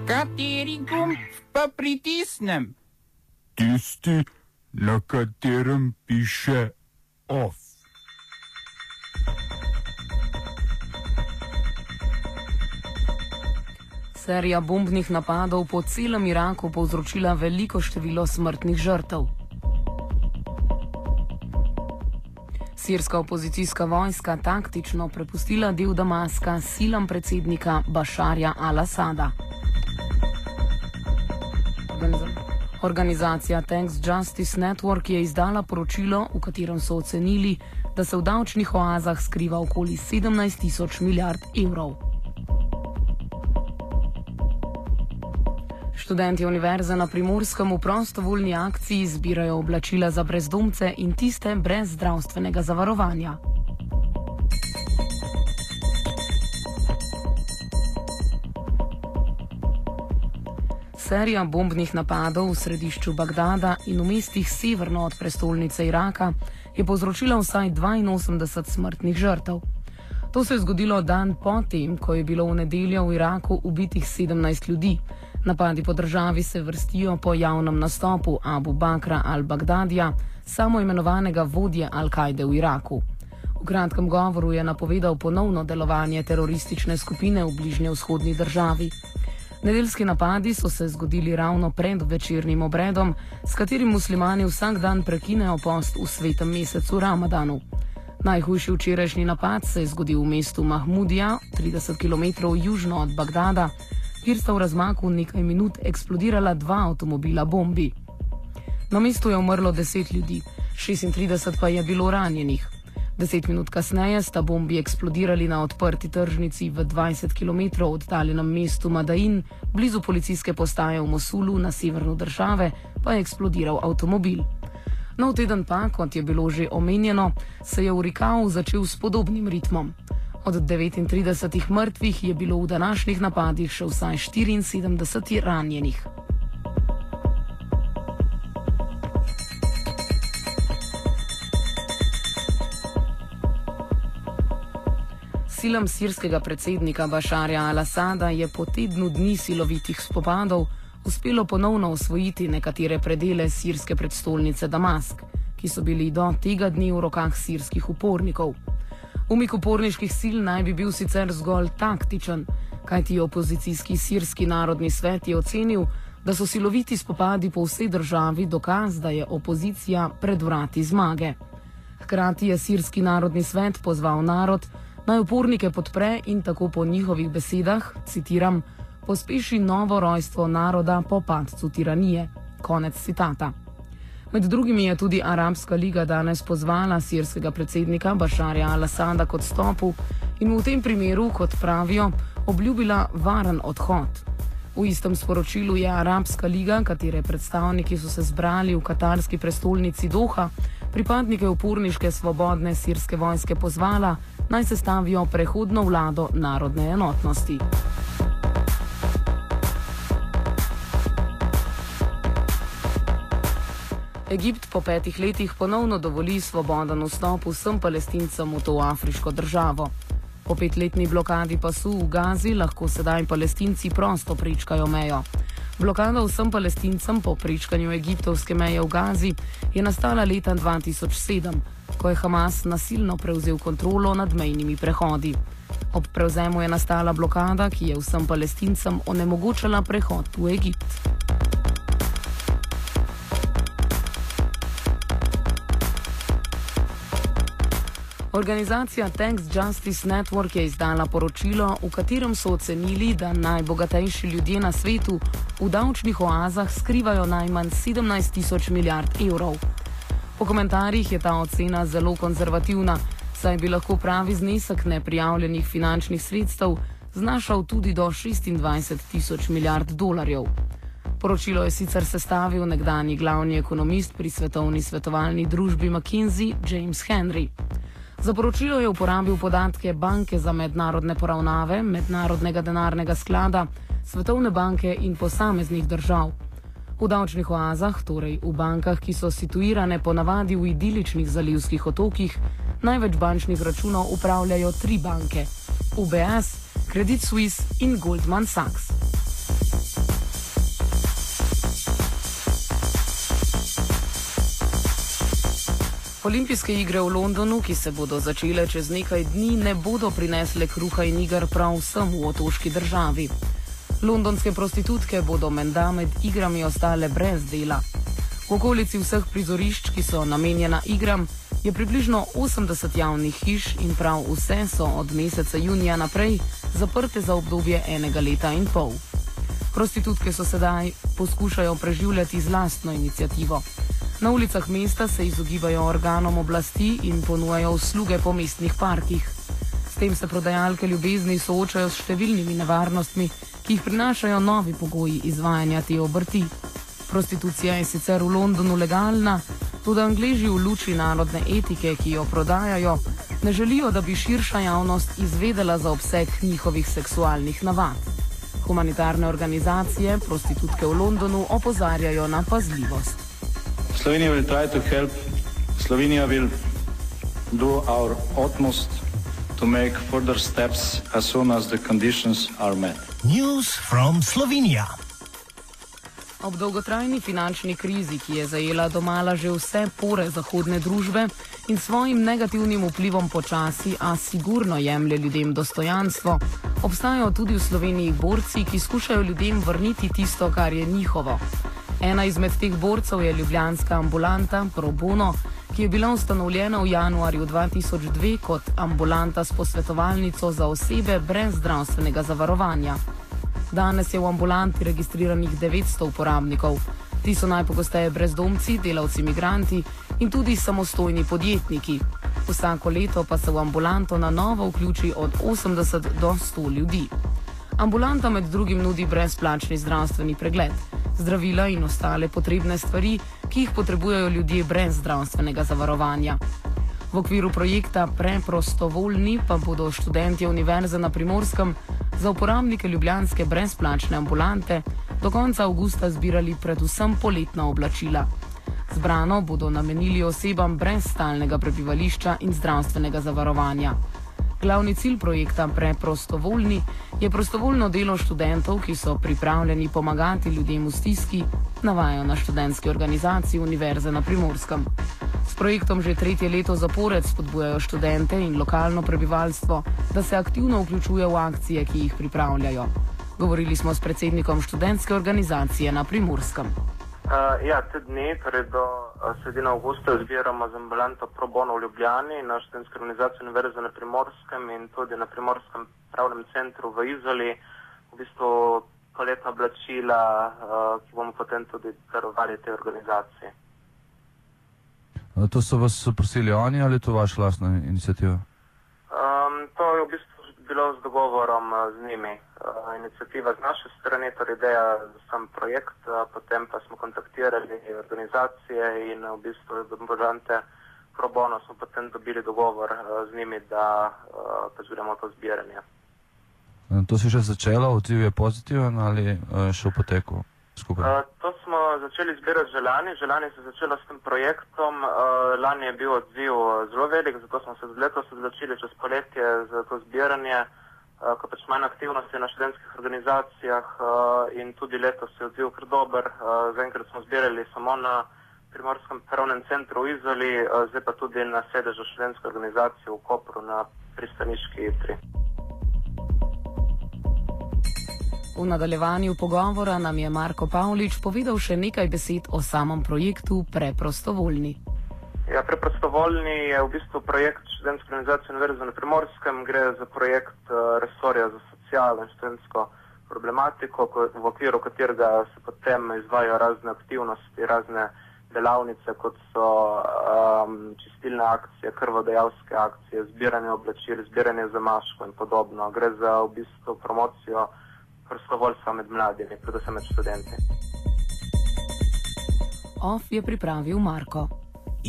Kateri gumb pa pritisnem? Tisti, na katerem piše OF. Serija bombnih napadov po celem Iraku povzročila veliko število smrtnih žrtev. Sirska opozicijska vojska taktično prepustila del Damaska silam predsednika Bašarja al-Asada. Organizacija Tax Justice Network je izdala poročilo, v katerem so ocenili, da se v davčnih oazah skriva okoli 17 milijard evrov. Študenti univerze na Primorskem v prostovoljni akciji zbirajo oblačila za brezdomce in tiste brez zdravstvenega zavarovanja. Serija bombnih napadov v središču Bagdada in v mestih severno od prestolnice Iraka je povzročila vsaj 82 smrtnih žrtev. To se je zgodilo dan po tem, ko je bilo v nedeljo v Iraku ubitih 17 ljudi. Napadi po državi se vrstijo po javnem nastopu Abu Bakra al-Bagdadija, samoimenovanega vodje Al-Kaide v Iraku. V kratkem govoru je napovedal ponovno delovanje teroristične skupine v bližnjevzhodni državi. Nedeljski napadi so se zgodili ravno pred večernim obredom, s katerim muslimani vsak dan prekinejo post v svetem mesecu Ramadanu. Najhujši včerajšnji napad se je zgodil v mestu Mahmudija, 30 km južno od Bagdada, kjer sta v razmaku nekaj minut eksplodirala 2 avtomobila bombi. Na mestu je umrlo 10 ljudi, 36 pa je bilo ranjenih. 10 minut kasneje sta bombi eksplodirali na odprti tržnici v 20 km oddaljenem mestu Madain, blizu policijske postaje v Mosulu na severu države, pa je eksplodiral avtomobil. Nov teden pa, kot je bilo že omenjeno, se je v Rikau začel s podobnim ritmom. Od 39 mrtvih je bilo v današnjih napadih še vsaj 74 ranjenih. Silam sirskega predsednika Bašarja al-Asada je po tednu dni silovitih spopadov uspelo ponovno osvojiti nekatere predele sirske prestolnice Damask, ki so bili do tega dne v rokah sirskih upornikov. Umik uporniških sil naj bi bil sicer zgolj taktičen, kajti opozicijski sirski narodni svet je ocenil, da so siloviti spopadi po vsej državi dokaz, da je opozicija pred vrati zmage. Hkrati je sirski narodni svet pozval narod, naj upornike podpre in tako po njihovih besedah, citiram, pospeši novo rojstvo naroda po padcu tiranije. Konec citata. Med drugimi je tudi Arabska liga danes pozvala sirskega predsednika Bašarja al-Asada k odstopu in mu v tem primeru, kot pravijo, obljubila varen odhod. V istem sporočilu je Arabska liga, katere predstavniki so se zbrali v katarski prestolnici Doha, pripadnike uporniške svobodne sirske vojske pozvala, naj sestavijo prehodno vlado narodne enotnosti. Egipt po 5 letih ponovno dovoli svoboden vstop vsem Palestincem v to afriško državo. Po 5-letni blokadi pasu v Gazi lahko sedaj Palestinci prosto prečkajo mejo. Blokada vsem Palestincem po prečkanju egiptovske meje v Gazi je nastala leta 2007, ko je Hamas nasilno prevzel kontrolo nad mejnimi prehodi. Ob prevzemu je nastala blokada, ki je vsem Palestincem onemogočala prehod v Egipt. Organizacija Tax Justice Network je izdala poročilo, v katerem so ocenili, da najbogatejši ljudje na svetu v davčnih oazah skrivajo najmanj 17 milijard evrov. Po komentarjih je ta ocena zelo konzervativna, saj bi lahko pravi znesek neprijavljenih finančnih sredstev znašal tudi do 26 milijard dolarjev. Poročilo je sicer sestavil nekdanji glavni ekonomist pri svetovni svetovalni družbi McKinsey James Henry. Za poročilo je uporabil podatke Banke za mednarodne poravnave, Mednarodnega denarnega sklada, Svetovne banke in posameznih držav. V davčnih oazah, torej v bankah, ki so situirane ponavadi v idiličnih zalivskih otokih, največ bančnih računov upravljajo 3 banke: UBS, Credit Suisse in Goldman Sachs. Olimpijske igre v Londonu, ki se bodo začele čez nekaj dni, ne bodo prinesle kruha in iger prav vsem v otoški državi. Londonske prostitutke bodo menda med igrami ostale brez dela. V okolici vseh prizorišč, ki so namenjena igram, je približno 80 javnih hiš in prav vse so od meseca junija naprej zaprte za obdobje 1 leta in pol. Prostitutke so sedaj poskušajo preživljati z lastno iniciativo. Na ulicah mesta se izogibajo organom oblasti in ponujajo usluge po mestnih parkih. S tem se prodajalke ljubezni soočajo s številnimi nevarnostmi, ki jih prinašajo novi pogoji izvajanja te obrti. Prostitucija je sicer v Londonu legalna, tudi Angleži v luči narodne etike, ki jo prodajajo, ne želijo, da bi širša javnost izvedela za obseg njihovih seksualnih navad. Humanitarne organizacije prostitutke v Londonu opozarjajo na pazljivost. Slovenija will try to help. Slovenija will do our utmost to make further steps as soon as the conditions are met. News from Slovenia. Ob dolgotrajni finančni krizi, ki je zajela domala že vse pore zahodne družbe in svojim negativnim vplivom počasi, a sigurno jemlje ljudem dostojanstvo, obstajajo tudi v Sloveniji borci, ki skušajo ljudem vrniti tisto, kar je njihovo. Ena izmed teh borcev je ljubljanska ambulanta Pro Bono, ki je bila ustanovljena v januarju 2002 kot ambulanta s posvetovalnico za osebe brez zdravstvenega zavarovanja. Danes je v ambulanti registriranih 900 uporabnikov. Ti so najpogosteje brezdomci, delavci migranti in tudi samostojni podjetniki. Vsako leto pa se v ambulanto na novo vključi od 80 do 100 ljudi. Ambulanta med drugim nudi brezplačni zdravstveni pregled, zdravila in ostale potrebne stvari, ki jih potrebujejo ljudje brez zdravstvenega zavarovanja. V okviru projekta Preprostovoljni pa bodo študentje Univerze na Primorskem za uporabnike ljubljanske brezplačne ambulante do konca avgusta zbirali predvsem poletna oblačila. Zbrano bodo namenili osebam brez stalnega prebivališča in zdravstvenega zavarovanja. Glavni cilj projekta Preprostovoljni je prostovoljno delo študentov, ki so pripravljeni pomagati ljudem v stiski, navajajo na študentski organizaciji Univerze na Primorskem. S projektom že 3. leto zapored spodbujajo študente in lokalno prebivalstvo, da se aktivno vključuje v akcije, ki jih pripravljajo. Govorili smo s predsednikom študentske organizacije na Primorskem. Te dni, torej do sredine avgusta, zbiramo z ambulanto Pro Bono v Ljubljani na študentski organizaciji Univerze na Primorskem in tudi na Primorskem pravnem centru v Izoli. V bistvu poletna oblačila, ki bomo potem tudi darovali tej organizaciji. To so vas prosili oni ali je to vaša lastna iniciativa? To je v bistvu bilo z dogovorom z njimi. Iniciativa z naše strani, torej ideja za sam projekt, potem pa smo kontaktirali organizacije in v bistvu ambulante Pro Bono smo potem dobili dogovor z njimi, da gremo to zbiranje. To si že začelo, odziv je pozitiven ali še v poteku skupaj? To smo začeli zbirati že lani se začelo s tem projektom, lani je bil odziv zelo velik, zato smo se letos odločili čez poletje za to zbiranje, ko pač manj aktivnosti na študentskih organizacijah in tudi letos je odziv kar dober. Zaenkrat smo zbirali samo na Primorskem pravnem centru v Izoli, zdaj pa tudi na sedežu študentske organizacije v Kopru na pristaniški Idri. V nadaljevanju pogovora nam je Marko Pavlič povedal še nekaj besed o samem projektu Preprostovoljni. Preprostovoljni je v bistvu projekt študentske organizacije Univerze na Primorskem. Gre za projekt resorja za socialno in študentsko problematiko, v okviru katerega se potem izvajajo razne aktivnosti, razne delavnice, kot so čistilne akcije, krvodajalske akcije, zbiranje oblačil, zbiranje zamaškov in podobno. Gre za v bistvu promocijo prostovoljstva med mladimi, predvsem med študenti. OF je pripravil Marko.